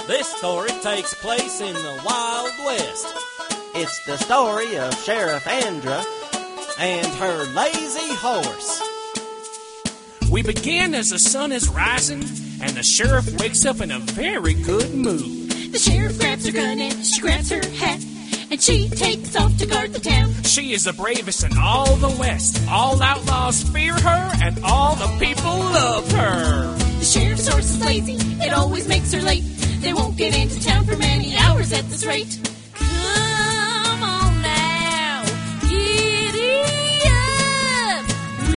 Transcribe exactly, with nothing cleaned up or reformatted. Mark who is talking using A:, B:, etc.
A: This story takes place in the Wild West.
B: It's the story of Sheriff Andra
A: and her lazy horse.
C: We begin as the sun is rising, and the sheriff wakes up in a very good mood.
D: The sheriff grabs her gun and she grabs her hat, and she takes off to guard the town.
C: She is the bravest in all the West. All outlaws fear her, and all the people love her.
D: The sheriff's horse is lazy, it always makes her late. They won't get into town for many hours at this rate. Come